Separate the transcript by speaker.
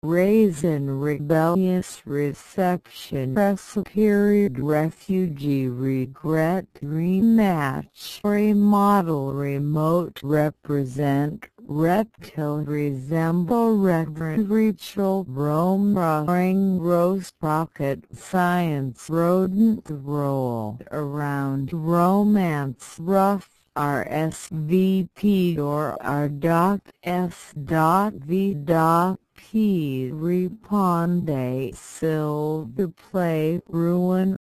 Speaker 1: Raisin rebellious reception period refugee regret rematch remodel remote represent reptile resemble reverend Rachel Rome ring roast rocket science rodent roll around romance rough RSVP or R.S.V.P. Reponde Sil to play ruin